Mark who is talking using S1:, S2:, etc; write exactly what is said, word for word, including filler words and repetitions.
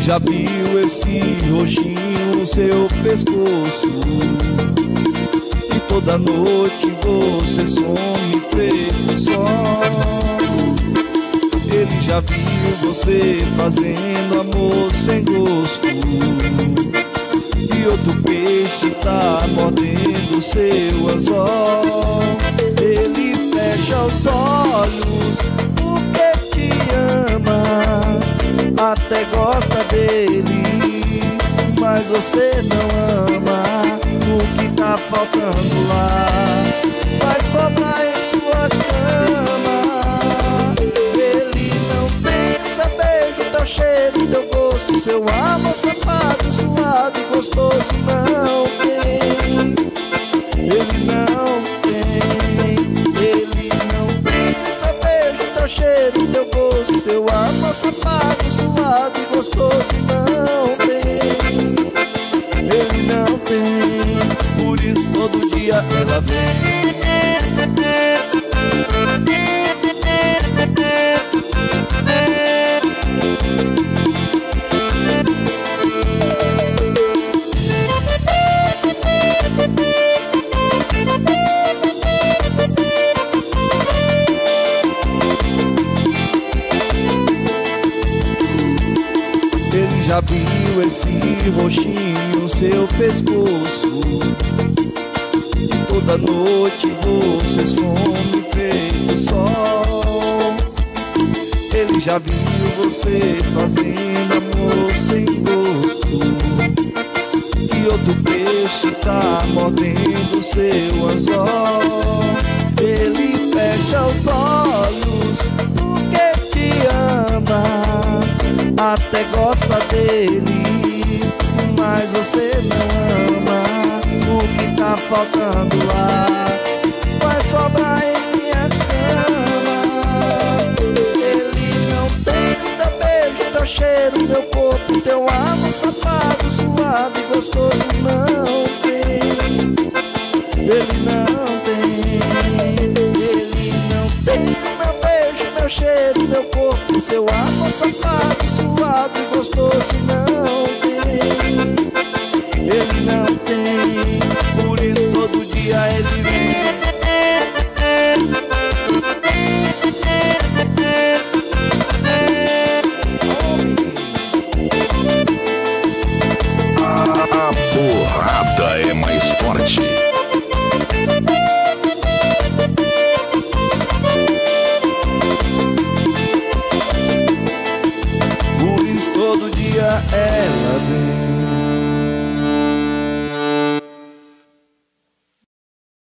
S1: já viu esse roxinho no seu pescoço, e toda noite você some preto sol. Ele já viu você fazendo amor sem gosto, e outro peixe tá mordendo seu anzol. Ele fecha os olhos porque te ama, até gosta dele, mas você não ama. O que tá faltando lá vai sobrar em sua cama. Ele não tem seu beijo, teu cheiro, teu gosto, seu amor safado, suado e gostoso. Não tem, ele não tem. Ele não tem seu beijo, teu cheiro, teu gosto, seu amor safado, suado e gostoso. Não tem, ele não tem. Por isso todo dia ela vem. Ele já viu esse roxinho no seu pescoço, e toda noite você some feito sol. Ele já viu você fazendo amor sem gosto, e outro peixe tá mordendo seu anzol. Ele fecha os olhos porque te ama, até gosta dele, mas você não ama. O que tá faltando lá vai sobrar em minha cama. Ele não tem teu beijo, teu cheiro, teu corpo, teu amor safado, suado e gostoso. Não tem, ele não tem. Ele não tem meu beijo, meu cheiro, meu corpo, seu amor safado, suado e gostoso. Não tem, ele não tem. Por isso todo dia ele vem.
S2: A porrada é mais forte.
S1: Por isso todo dia ela vem.